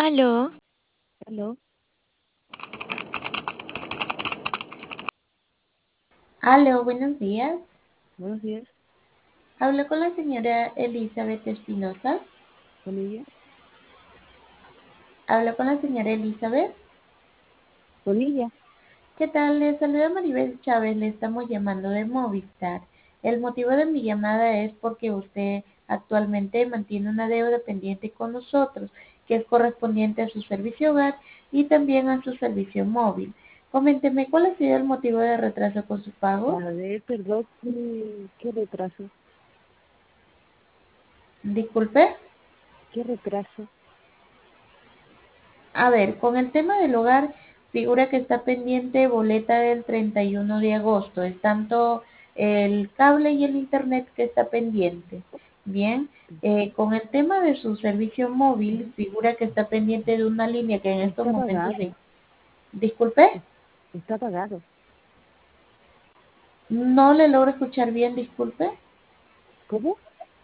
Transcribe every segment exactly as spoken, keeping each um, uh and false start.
Aló, Aló, Aló, buenos días. buenos días, Hablo con la señora Elizabeth Espinosa. con ella, Hablo con la señora Elizabeth. con ella. ¿Qué tal? Le saluda Maribel Chávez. Le estamos llamando de Movistar. El motivo de mi llamada es porque usted actualmente mantiene una deuda pendiente con nosotros, que es correspondiente a su servicio hogar y también a su servicio móvil. Coménteme, ¿cuál ha sido el motivo de retraso con su pago? A ver, perdón, ¿qué, qué retraso? Disculpe. ¿Qué retraso? A ver, con el tema del hogar, figura que está pendiente boleta del treinta y uno de agosto. Es tanto el cable y el internet que está pendiente. Bien, eh, con el tema de su servicio móvil, figura que está pendiente de una línea que en estos Está momentos... pagado, Disculpe, es- está pagado. no le logro escuchar bien, disculpe. ¿Cómo?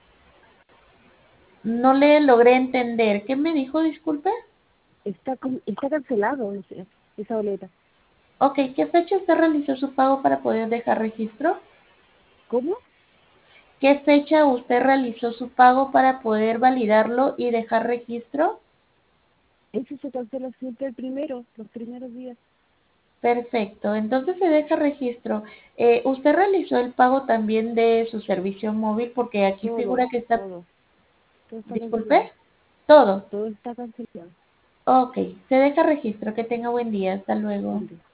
No le logré entender. ¿Qué me dijo, disculpe? Está, con- está cancelado ese- esa boleta. Ok, ¿qué fecha usted realizó su pago para poder dejar registro? ¿Cómo? ¿Qué fecha usted realizó su pago para poder validarlo y dejar registro? Eso se cancela siempre el primero, los primeros días. Perfecto, entonces se deja registro. Eh, ¿usted realizó el pago también de su servicio móvil? Porque aquí Todo, figura que está... todo, todo está Disculpe, cancelado. todo. Todo está cancelado. Ok, se deja registro. Que tenga buen día. Hasta luego. Buen día.